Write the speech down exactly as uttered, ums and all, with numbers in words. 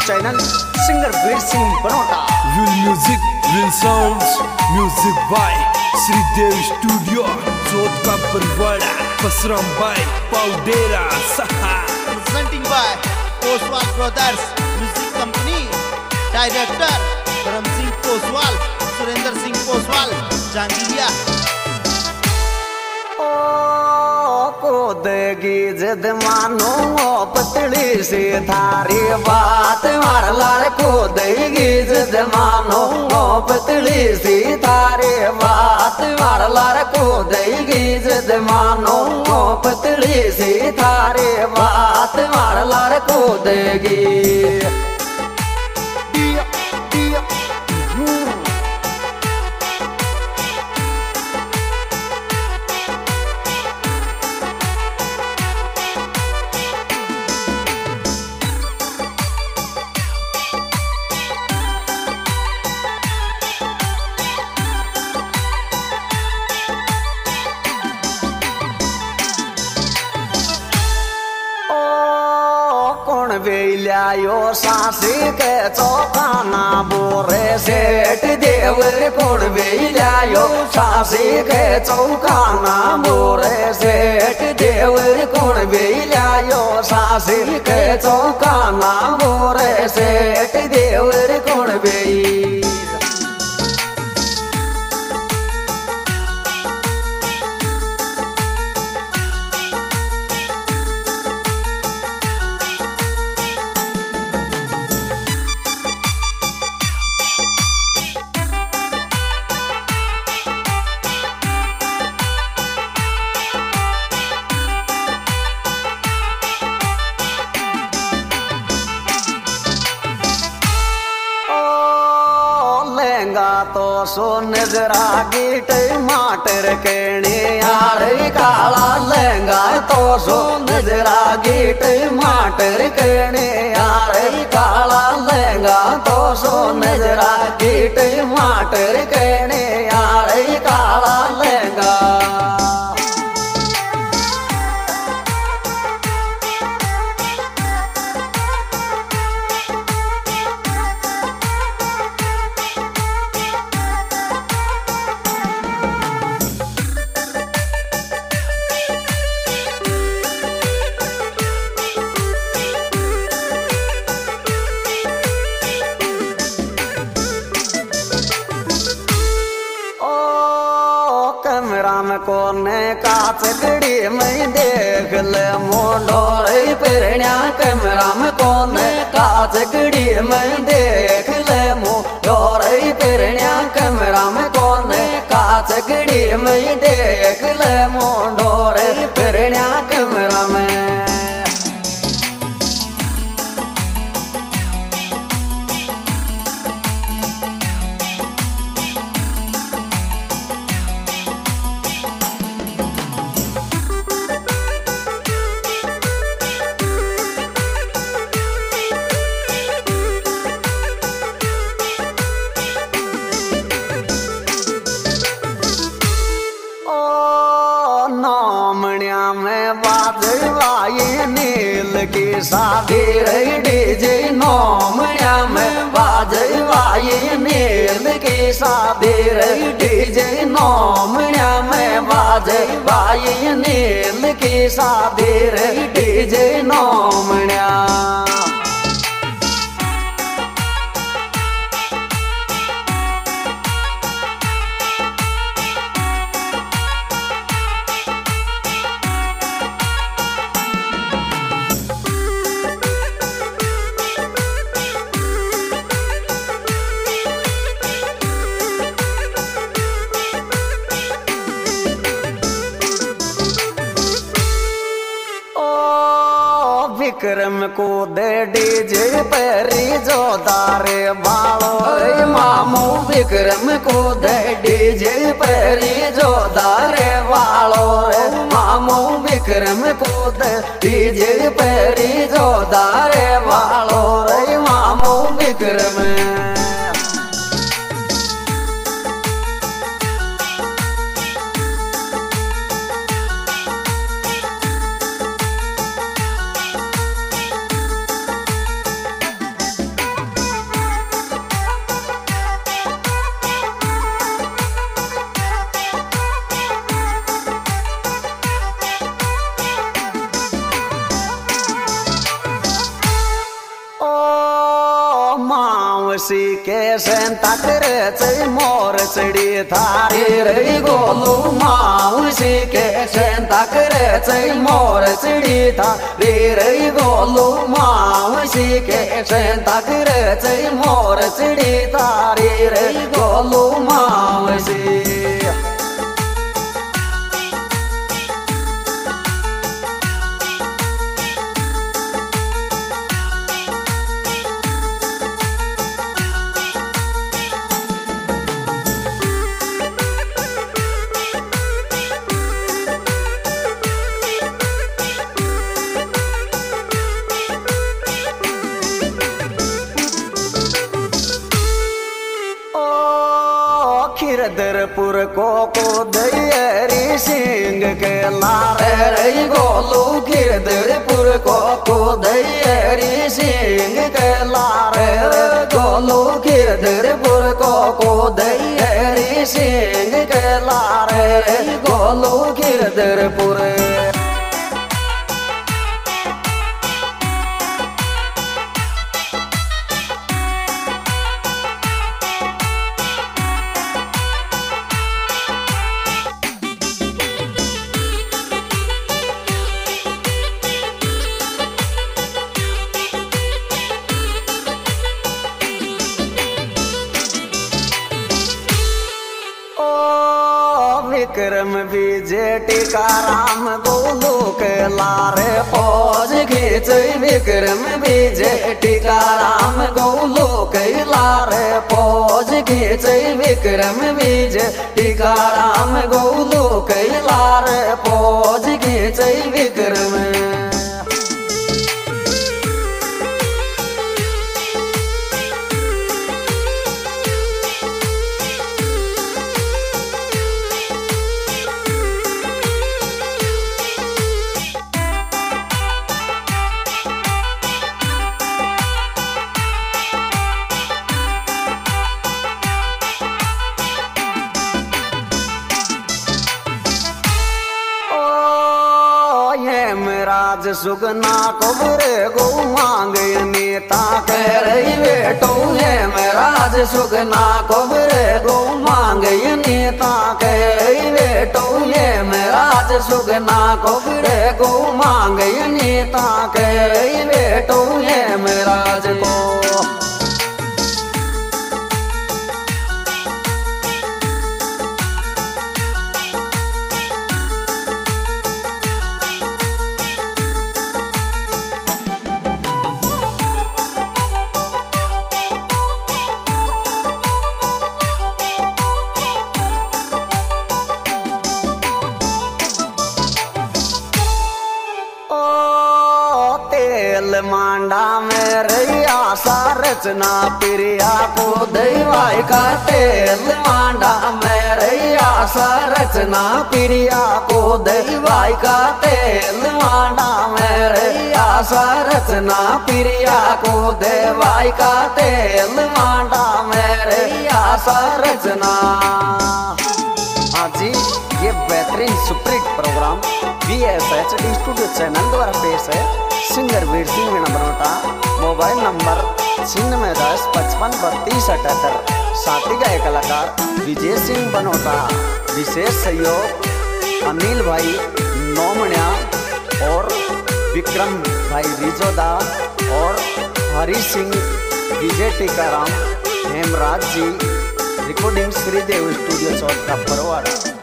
Channel singer Veer Singh Banota. Will music will sounds music by Shridev studio Jot का परवाड़ा पसरम by पाउडेरा सहा presenting by Koswal brothers music company. Director Dharam Singh Koswal, Surendra Singh Koswal, जांगिया। देगी जिद मानो पतली सी थारी बात मार लाल को देगी जिद मानो पतली सी थारी बात मार लाल को देगी जिद मानो पतली सी थारी बात मार लाल को देगी। वेलियायो सासी के चौखाना बोरे सेठ देवर कोण वेलियायो सासी के चौखाना बोरे सेठ देवर कोण वेलियायो सासी के चौखाना बोरे सेठ देवर कोण वेली। तो सो नजरा की टमाटर केने यार काला लहंगा तो सो नजरा की टमाटर केने यार काला लहंगा तो सो नजरा की टमाटर केने यार काला लहंगा। कैमरा में कोने काच गड़ी में देख ले मोडोर पेरण्या कैमरा में कोने काच गड़ी में देख ले मोडोर पेरण्या कैमरा में कोने काच गड़ी में देख ले मोडोर पेरण्या कैमरा में। की शादी रही डीजे नौमया में बाजवाई नील की शादी रही डीजे नौमया में बाजवाई नील की शादी रही डीजे नौमया। विक्रम को दे डीजे पेरी जो दारे बालो रे मामू विक्रम को दे डीजे पेरी जो दारे बालो रे मामू विक्रम को दे डीजे पेरी जो दारे बालो रे मामू विक्रम। मावशी के सेंता करे मोर चढ़ी थारी रे गोलू मावशी के सेंता करे मोर चढ़ी थारी रे गोलू मावशी के सेंता करे मोर चढ़ी थारी रे गोलू मावशी। खिरदरपुर को को दैरी सिंह के लारे रे गोलू खिरदरपुर को को दैरी सिंह के लारे रे गोलू खिरदरपुर को को दैरी सिंह के लारे रे गोलू खिरदरपुर। विक्रम विजय टीकाराम गोलू के लारे फौज खींच विक्रम विजय टीकाराम गोलू के लारे फौज खींच विक्रम विजय टीकाराम गोलू के लारे फौज खींच विक्रम। राज सुगना कोबरे गो मांग नेता कह रही बेटो है राज सुगना कोबरे गो मांग नेता कह रही बेटो है राज सुगना कोबरे गो मांग नेता कह रही बेटो है राज को। मांडा में रैया सा रचना प्रिया को दैवाई का तेल मांडा में रैया सा रचना प्रिया को दैवाई का तेल मांडा में रैया सा रचना प्रिया को दैवाई का तेल मांडा में रैया सा रचना। आज ये बेहतरीन superhit program V S H D studio channel द्वारा पेश है। Singer Veer Singh Meena Banota, mobile number छिन्नवे दस पचपन बत्तीस अठहत्तर। साथी गाय कलाकार विजय सिंह बनोटा। विशेष सहयोग अनिल भाई नौमण्या और विक्रम भाई रिजोदा और हरी सिंह विजय टीकाराम हेमराज जी। रिकॉर्डिंग श्रीदेव स्टूडियो चौथ का परवाड़ा।